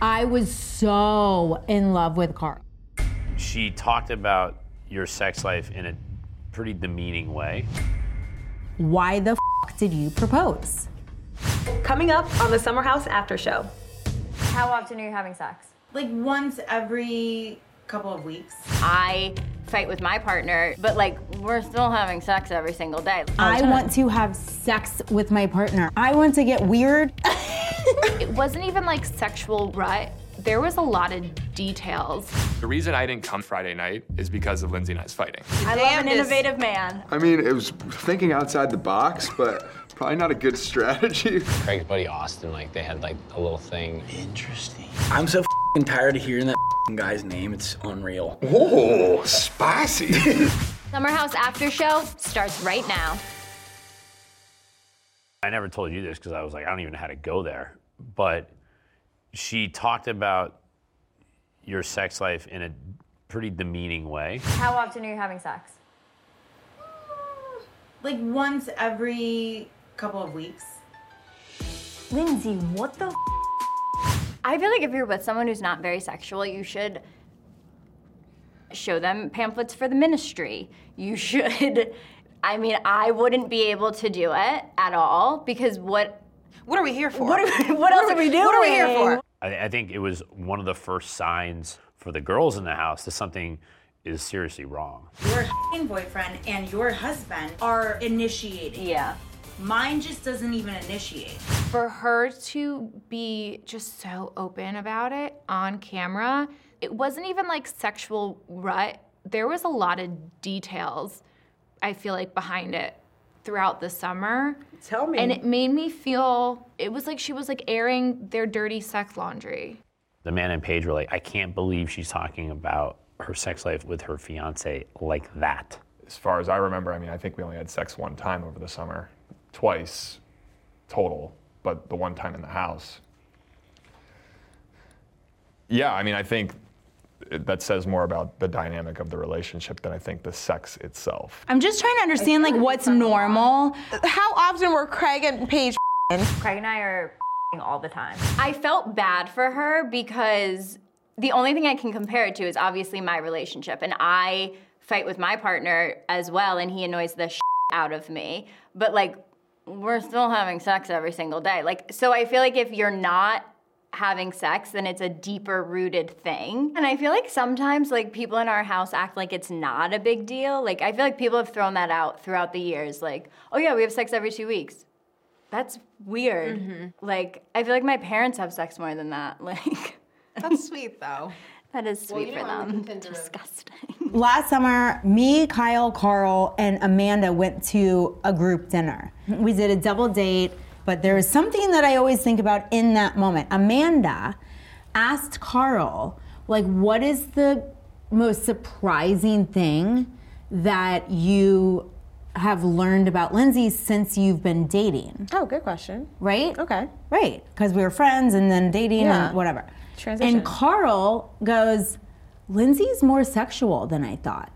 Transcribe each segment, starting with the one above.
I was so in love with Carl. She talked about your sex life in a pretty demeaning way. Why the f did you propose? Coming up on the Summer House After Show. How often are you having sex? Like once every couple of weeks. I fight with my partner, but like we're still having sex every single day. I want to have sex with my partner. I want to get weird. It wasn't even like sexual rut. There was a lot of details. The reason I didn't come Friday night is because of Lindsay and I's fighting. I love an innovative man. I mean, it was thinking outside the box, but probably not a good strategy. Craig's buddy Austin, like they had like a little thing. Interesting. I'm so tired of hearing that guy's name. It's unreal. Oh, spicy. Summer House After Show starts right now. I never told you this because I was like, I don't even know how to go there. But she talked about your sex life in a pretty demeaning way. How often are you having sex? Like once every couple of weeks. Lindsay, what the I feel like if you're with someone who's not very sexual, you should show them pamphlets for the ministry. You should, I mean, I wouldn't be able to do it at all because what What are we here for? what else are we doing? What are we here for? I think it was one of the first signs for the girls in the house that something is seriously wrong. Your boyfriend and your husband are initiating. Yeah. Mine just doesn't even initiate. for her to be just so open about it on camera, it wasn't even like sexual rut. There was a lot of details, I feel like, behind it throughout the summer. Tell me. And it made me feel, it was like she was like airing their dirty sex laundry. The man and Paige were like, I can't believe she's talking about her sex life with her fiance like that. As far as I remember, I mean, I think we only had sex one time over the summer, twice total, but the one time in the house. Yeah, I mean, I think that says more about the dynamic of the relationship than I think the sex itself. I'm just trying to understand like what's normal. How often were Craig and Paige Craig and I are all the time. I felt bad for her because the only thing I can compare it to is obviously my relationship. And I fight with my partner as well, and he annoys the out of me. But like, we're still having sex every single day. Like, so I feel like if you're not having sex, then it's a deeper rooted thing. And I feel like sometimes like people in our house act like it's not a big deal. Like, I feel like people have thrown that out throughout the years. Like, oh yeah, we have sex every 2 weeks. That's weird. Mm-hmm. Like, I feel like my parents have sex more than that. Like, That's sweet though. that is sweet for them. Disgusting. Last summer, me, Kyle, Carl, and Amanda went to a group dinner. We did a double date, but there was something that I always think about in that moment. Amanda asked Carl, like, what is the most surprising thing that you have learned about Lindsay since you've been dating? Oh, good question. Right? Okay. Right, because we were friends and then dating and whatever. Transition. And Carl goes, Lindsay's more sexual than I thought.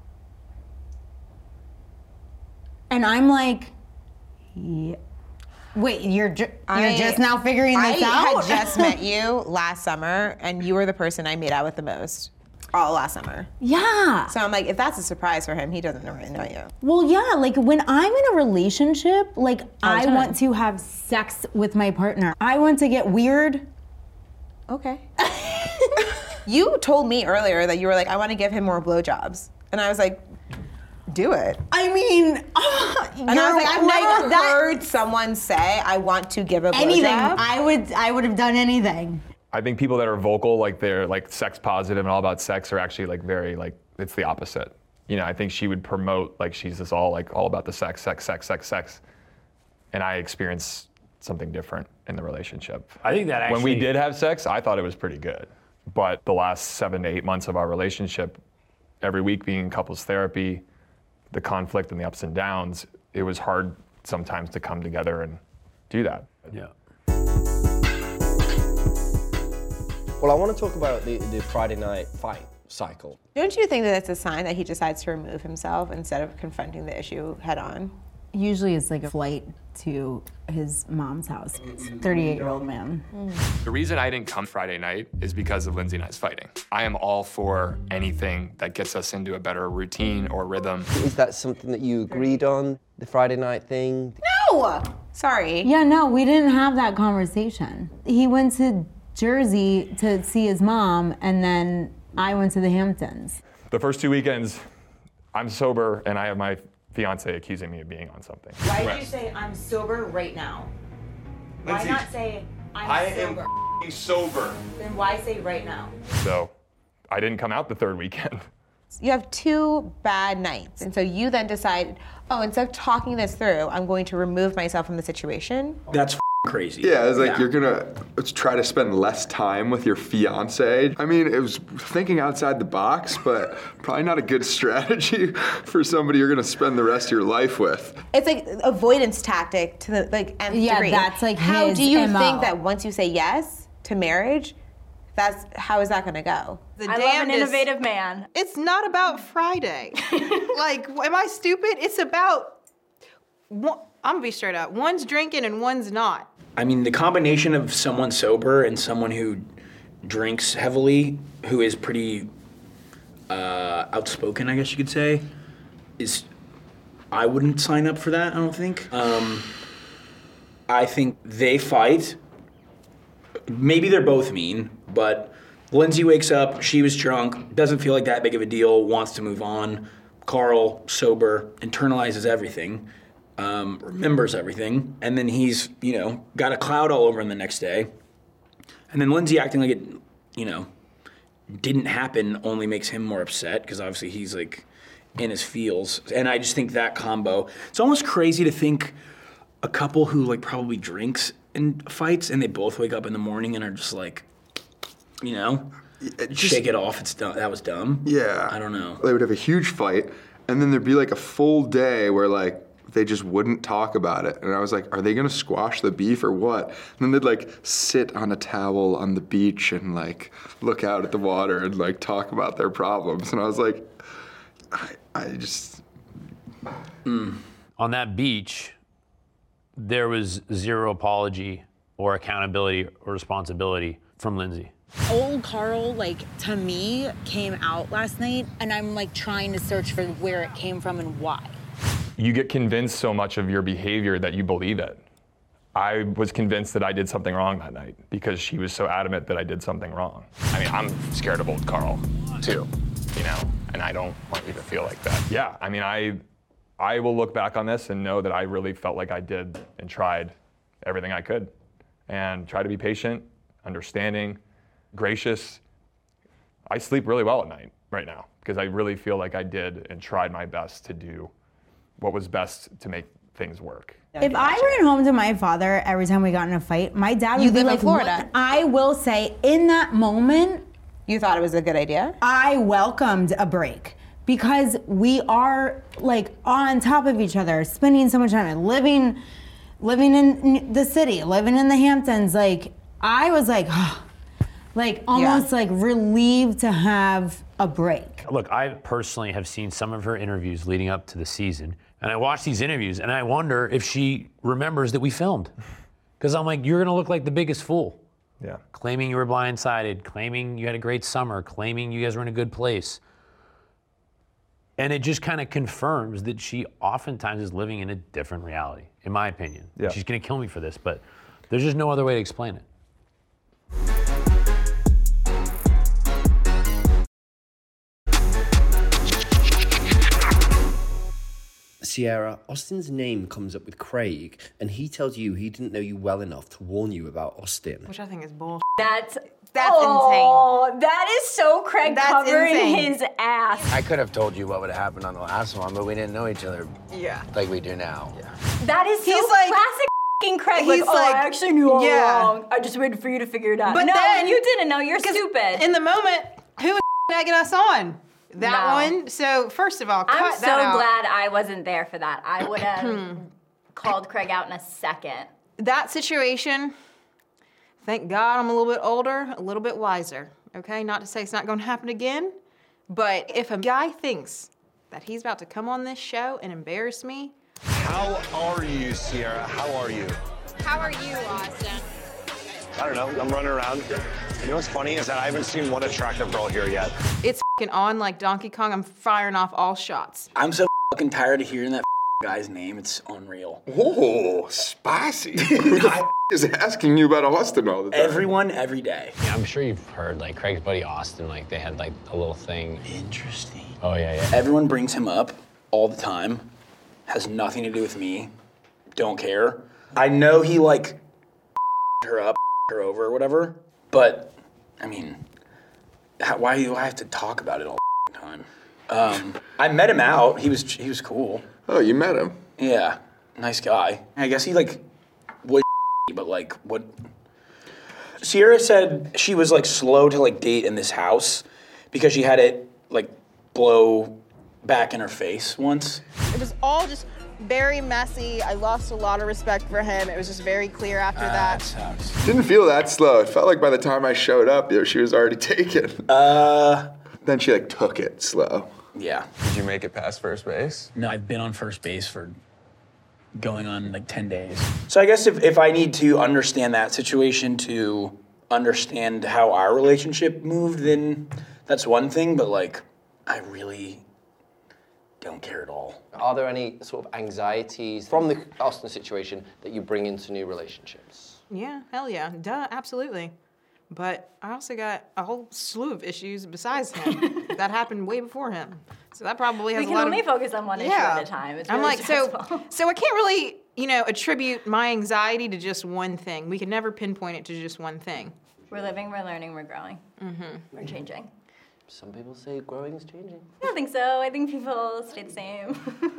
And I'm like, yeah. Wait, you're just now figuring this out? I had just met you last summer, and you were the person I made out with the most all last summer. Yeah. So I'm like, if that's a surprise for him, he doesn't really know you. Well, yeah, like when I'm in a relationship, like I time. want to have sex with my partner. I want to get weird. Okay. You told me earlier that you were like, I want to give him more blowjobs. And I was like, do it. I mean, And I was like, I've never heard someone say, I want to give a blowjob. anything. I would have done anything. I think people that are vocal, like they're like sex positive and all about sex, are actually like very like, it's the opposite. You know, I think she would promote like she's just all about the sex. And I experienced something different in the relationship. I think that When we actually- did have sex, I thought it was pretty good. But the last 7 to 8 months of our relationship, every week being in couples therapy, the conflict and the ups and downs, it was hard sometimes to come together and do that. Yeah. Well, I want to talk about the Friday night fight cycle. Don't you think that it's a sign that he decides to remove himself instead of confronting the issue head on? Usually it's like a flight to his mom's house. It's a 38-year-old man. The reason I didn't come Friday night is because of Lindsay and I's fighting. I am all for anything that gets us into a better routine or rhythm. Is that something that you agreed on, the Friday night thing? No! Sorry. Yeah, no, we didn't have that conversation. He went to Jersey to see his mom, and then I went to the Hamptons. The first 2 weekends, I'm sober and I have my fiance accusing me of being on something. Why did you say I'm sober right now? Lindsay, why not say I'm sober? am sober. Then why say right now? So I didn't come out the third weekend. You have 2 bad nights, and so you then decide, oh, instead of talking this through, I'm going to remove myself from the situation. That's crazy. Yeah, it's like you're gonna try to spend less time with your fiance. I mean, it was thinking outside the box, but probably not a good strategy for somebody you're gonna spend the rest of your life with. It's like avoidance tactic to the nth degree. That's like how his do you MO. think that once you say yes to marriage, how is that gonna go? I love an innovative man. It's not about Friday. Like, am I stupid? It's about, I'm gonna be straight up. One's drinking and one's not. I mean, the combination of someone sober and someone who drinks heavily, who is pretty outspoken, I guess you could say, is, I wouldn't sign up for that, I don't think. I think they fight. Maybe they're both mean, but Lindsay wakes up, she was drunk, doesn't feel like that big of a deal, wants to move on. Carl, sober, internalizes everything. Remembers everything, and then he's, got a cloud all over him the next day. And then Lindsay acting like it, didn't happen only makes him more upset, because obviously he's like in his feels. And I just think that combo, it's almost crazy to think a couple who like probably drinks and fights, and they both wake up in the morning and are just like, shake it off, it's dumb. That was dumb. Yeah. I don't know. They would have a huge fight, and then there'd be like a full day where like they just wouldn't talk about it. And I was like, are they gonna squash the beef or what? And then they'd like sit on a towel on the beach and like look out at the water and like talk about their problems. And I was like, I just... On that beach, there was zero apology or accountability or responsibility from Lindsay. Old Carl, to me, came out last night, and I'm trying to search for where it came from and why. You get convinced so much of your behavior that you believe it. I was convinced that I did something wrong that night because she was so adamant that I did something wrong. I mean, I'm scared of old Carl, too, and I don't want you to feel like that. Yeah, I mean, I will look back on this and know that I really felt like I did and tried everything I could and try to be patient, understanding, gracious. I sleep really well at night right now because I really feel like I did and tried my best to do what was best to make things work. If I ran home to my father every time we got in a fight, my dad would be like, Florida. "What?" I will say, in that moment, you thought it was a good idea? I welcomed a break because we are on top of each other, spending so much time, living in the city, living in the Hamptons. I was almost relieved to have a break. Look, I personally have seen some of her interviews leading up to the season, and I watch these interviews, and I wonder if she remembers that we filmed. Because I'm like, you're gonna look like the biggest fool. Yeah. Claiming you were blindsided, claiming you had a great summer, claiming you guys were in a good place. And it just kind of confirms that she oftentimes is living in a different reality, in my opinion. Yeah. She's gonna kill me for this, but there's just no other way to explain it. Sierra, Austin's name comes up with Craig, and he tells you he didn't know you well enough to warn you about Austin. Which I think is bull. That's insane. That is so Craig That's covering insane. his ass. I could have told you what would have happened on the last one, but we didn't know each other like we do now. Yeah. That is so He's like- classic f***ing Craig. He's I like- actually knew all Yeah. along. I just waited for you to figure it out. But no, then- you didn't know. You're stupid. In the moment, who was egging us on? That No. one? So, first of all, cut I'm that so out. glad I wasn't there for that. I would have called Craig out in a second. That situation, thank God I'm a little bit older, a little bit wiser. Okay? Not to say it's not going to happen again, but if a guy thinks that he's about to come on this show and embarrass me, How are you, Sierra? How are you? How are you, Austin? I don't know. I'm running around. You know what's funny is that I haven't seen one attractive girl here yet. It's f***ing on like Donkey Kong. I'm firing off all shots. I'm so fucking tired of hearing that guy's name. It's unreal. Oh, spicy. Who the is asking you about Austin all the time? Everyone, every day. Yeah, I'm sure you've heard, like, Craig's buddy Austin, like, they had, like, a little thing. Interesting. Oh, yeah. Everyone brings him up all the time. Has nothing to do with me. Don't care. I know he, like, her up, her over, or whatever. But, I mean, why do I have to talk about it all the time? I met him out. He was cool. Oh, you met him? Yeah, nice guy. I guess he, like, was but, like, what? Sierra said she was, like, slow to, like, date in this house because she had it, like, blow back in her face once. It was all just very messy. I lost a lot of respect for him. It was just very clear after that. Sucks. Didn't feel that slow. It felt like by the time I showed up, she was already taken. Then she, like, took it slow. Yeah. Did you make it past first base? No, I've been on first base for going on like 10 days. So I guess if I need to understand that situation to understand how our relationship moved, then that's one thing, but like, I really don't care at all. Are there any sort of anxieties from the Austin situation that you bring into new relationships? Yeah, hell yeah. Duh, absolutely. But I also got a whole slew of issues besides him. That happened way before him. So that probably has We a can lot only of... focus on one issue at a time. It's I'm really like, stressful. so I can't really, attribute my anxiety to just one thing. We can never pinpoint it to just one thing. We're living, we're learning, we're growing. Mm-hmm. We're changing. Some people say growing is changing. I don't think so. I think people stay the same.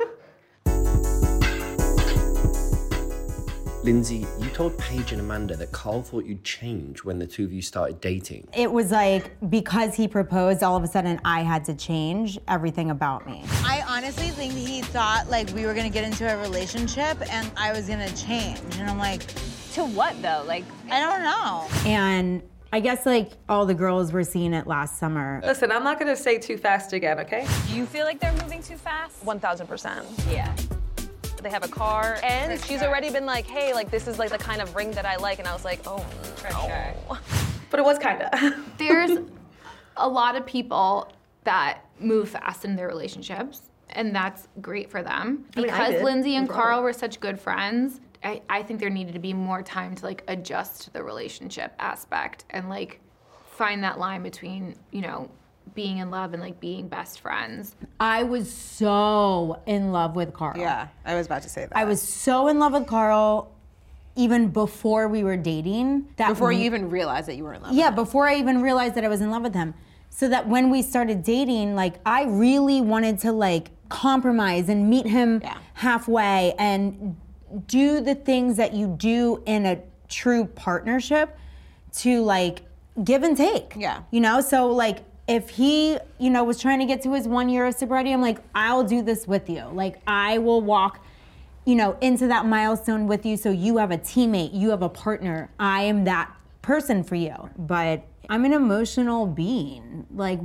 Lindsay, you told Paige and Amanda that Carl thought you'd change when the two of you started dating. It was like, because he proposed, all of a sudden I had to change everything about me. I honestly think he thought like we were gonna get into a relationship and I was gonna change. And I'm like, to what though? Like, I don't know. And I guess like all the girls were seeing it last summer. Listen, I'm not gonna say too fast again, okay? Do you feel like they're moving too fast? 1000%. Yeah. They have a car, and she's already been like, hey, like this is like the kind of ring that I like, and I was like, oh, For sure. But it was kinda. There's a lot of people that move fast in their relationships, and that's great for them. I mean, I Because did. Lindsay and No Carl problem. were such good friends, I think there needed to be more time to like adjust to the relationship aspect and like find that line between, being in love and like being best friends. I was so in love with Carl. Yeah, I was about to say that. I was so in love with Carl even before we were dating. Before you even realized that you were in love. Yeah, before I even realized that I was in love with him. So that when we started dating, like I really wanted to like compromise and meet him halfway and do the things that you do in a true partnership to like give and take. Yeah. So like if he, was trying to get to his 1 year of sobriety, I'm like, I'll do this with you. Like I will walk, into that milestone with you so you have a teammate, you have a partner. I am that person for you. But I'm an emotional being. Like,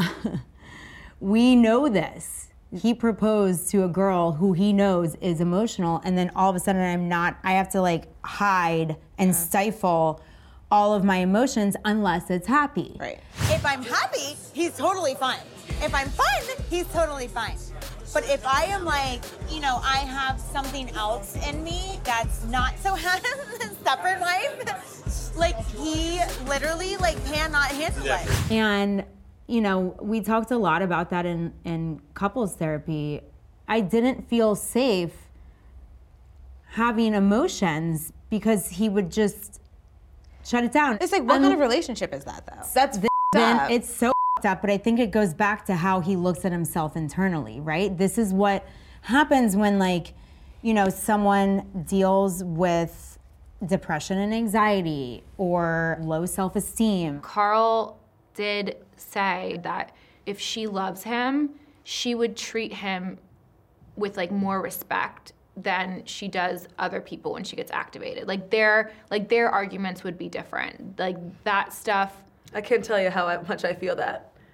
we know this. He proposed to a girl who he knows is emotional, and then all of a sudden I have to like hide and stifle all of my emotions unless it's happy. Right. If I'm happy, he's totally fine. If I'm fun, he's totally fine. But if I am like, I have something else in me that's not so separate life, like he literally like cannot handle it. And, we talked a lot about that in couples therapy. I didn't feel safe having emotions because he would just shut it down. It's like, what kind of relationship is that though? That's Then it's so up, but I think it goes back to how he looks at himself internally, right? This is what happens when someone deals with depression and anxiety or low self-esteem. Carl did say that if she loves him, she would treat him with like more respect than she does other people when she gets activated. Like their arguments would be different. Like that stuff. I can't tell you how much I feel that.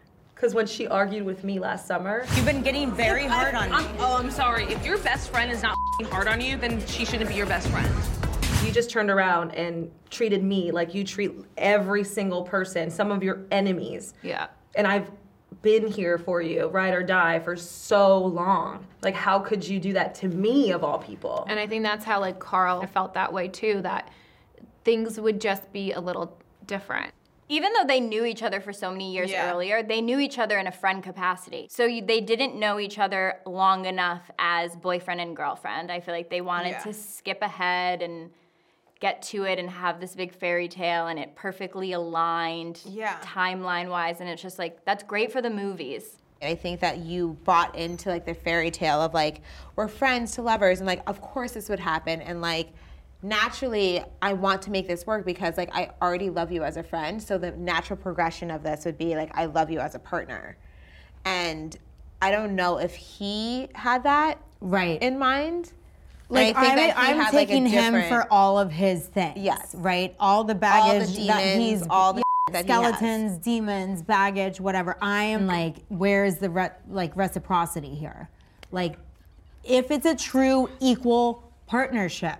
because when she argued with me last summer. You've been getting very hard on me. I'm sorry. If your best friend is not hard on you, then she shouldn't be your best friend. You just turned around and treated me like you treat every single person, some of your enemies. Yeah. And I've been here for you, ride or die, for so long. Like, how could you do that to me, of all people? And I think that's how, like, Carl felt that way, too, that things would just be a little different. Even though they knew each other for so many years earlier, they knew each other in a friend capacity. So they didn't know each other long enough as boyfriend and girlfriend. I feel like they wanted to skip ahead and get to it and have this big fairy tale, and it perfectly aligned timeline-wise, and it's just like, that's great for the movies. I think that you bought into like the fairy tale of like, we're friends to lovers, and like, of course this would happen, and like, naturally, I want to make this work because like, I already love you as a friend, so the natural progression of this would be like, I love you as a partner. And I don't know if he had that in mind. Like, I'm taking him for all of his things. Yes. Right? All the baggage all the demons, that he's, all the that skeletons, he has. demons, baggage, whatever. I am like, where is the reciprocity here? Like, if it's a true equal partnership,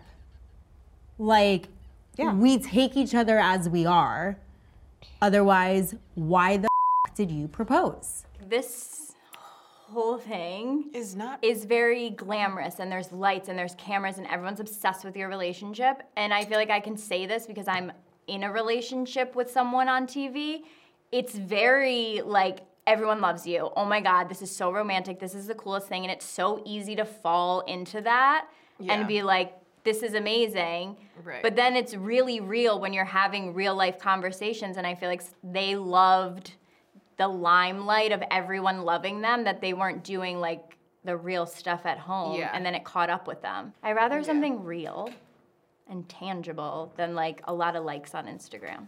like, we take each other as we are. Otherwise, why the did you propose? This whole thing is very glamorous, and there's lights and there's cameras and everyone's obsessed with your relationship. And I feel like I can say this because I'm in a relationship with someone on TV. It's very like, everyone loves you. Oh my God, this is so romantic. This is the coolest thing. And it's so easy to fall into that and be like, this is amazing. Right. But then it's really real when you're having real life conversations. And I feel like they loved the limelight of everyone loving them, that they weren't doing like the real stuff at home, and then it caught up with them. I'd rather something real and tangible than like a lot of likes on Instagram.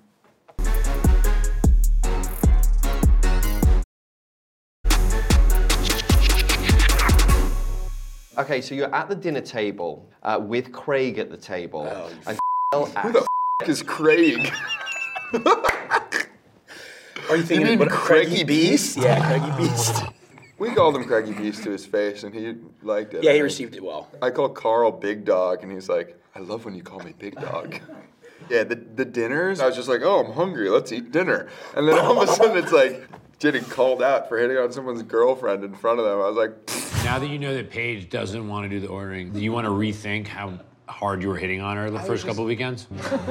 Okay, so you're at the dinner table with Craig at the table. And Who the is Craig? Are you thinking mean what, Craigie Beast? Yeah, Craigie Beast. We called him Craigie Beast to his face, and he liked it. Yeah, he received it well. I called Carl Big Dog, and he's like, I love when you call me Big Dog. Yeah, the dinners, I was just like, oh, I'm hungry, let's eat dinner. And then all of a sudden it's like, getting called out for hitting on someone's girlfriend in front of them. I was like, pfft. Now that you know that Paige doesn't want to do the ordering, do you want to rethink how hard you were hitting on her the first couple of weekends?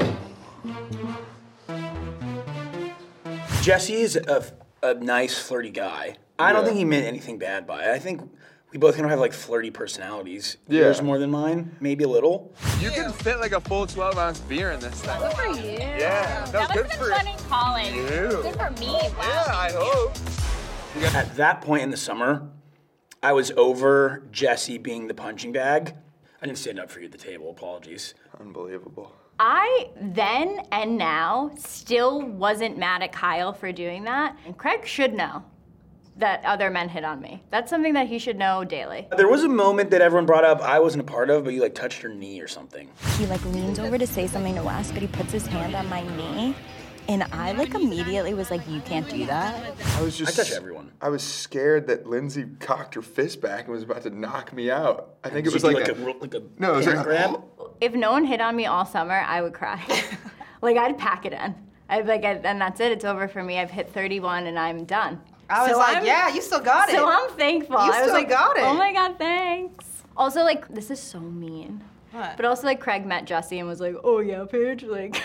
Jesse is a nice, flirty guy. I don't think he meant anything bad by it. I think we both kind of have like flirty personalities. Yeah. Yours more than mine, maybe a little. You can fit like a full 12-ounce beer in this thing. Good for you. Yeah, that good must have for been fun in college. you. Good for me. Wow. Yeah, I hope. At that point in the summer, I was over Jesse being the punching bag. I didn't stand up for you at the table, apologies. Unbelievable. I then and now still wasn't mad at Kyle for doing that. And Craig should know that other men hit on me. That's something that he should know daily. There was a moment that everyone brought up I wasn't a part of, but you like touched her knee or something. He like leans over to say something to Wes, but he puts his hand on my knee. And I like immediately was like, you can't do that. I touch everyone. I was scared that Lindsay cocked her fist back and was about to knock me out. I think it Did was you do like a no, it was like grab. If no one hit on me all summer, I would cry. Like, I'd pack it in. And that's it. It's over for me. I've hit 31 and I'm done. I was like, yeah, you still got it. So I'm thankful. You I was still like, got it. oh my God, thanks. Also, like, this is so mean. What? But also, like, Craig met Jesse and was like, oh yeah, Paige, like.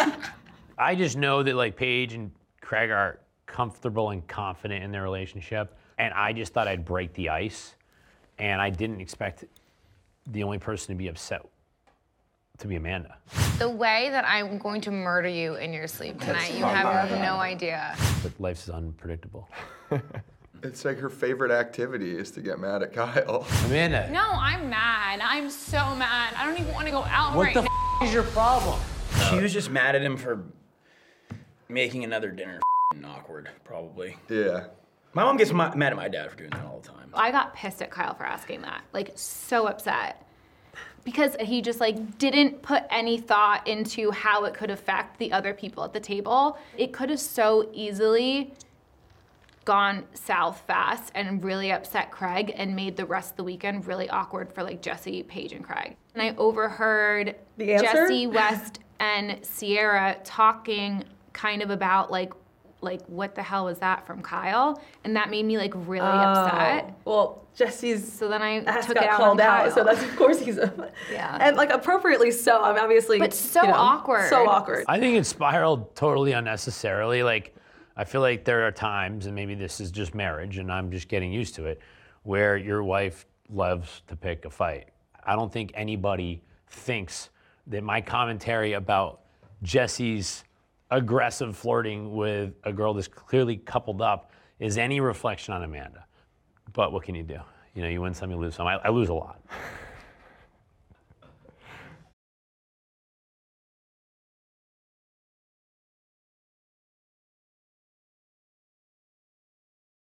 I just know that like Paige and Craig are comfortable and confident in their relationship, and I just thought I'd break the ice, and I didn't expect the only person to be upset to be Amanda. The way that I'm going to murder you in your sleep tonight, you have no idea. But life is unpredictable. It's like her favorite activity is to get mad at Kyle. Amanda. No, I'm mad. I'm so mad. I don't even want to go out What right the now. is your problem? She was just mad at him for making another dinner awkward, probably. Yeah. My mom gets mad at my dad for doing that all the time. I got pissed at Kyle for asking that. Like, so upset. Because he just, like, didn't put any thought into how it could affect the other people at the table. It could have so easily gone south fast and really upset Craig and made the rest of the weekend really awkward for like Jesse, Paige, and Craig. And I overheard The answer? Jesse, West, and Sierra talking kind of about like what the hell was that from Kyle? And that made me like really upset. Well, Jesse's so then I ass took got it out called on out, Kyle. so that's of course he's yeah, and like appropriately so. I mean, obviously, but so you know, awkward. so awkward. I think it spiraled totally unnecessarily. Like, I feel like there are times, and maybe this is just marriage, and I'm just getting used to it, where your wife loves to pick a fight. I don't think anybody thinks that my commentary about Jesse's aggressive flirting with a girl that's clearly coupled up is any reflection on Amanda. But what can you do? You know, you win some, you lose some. I lose a lot.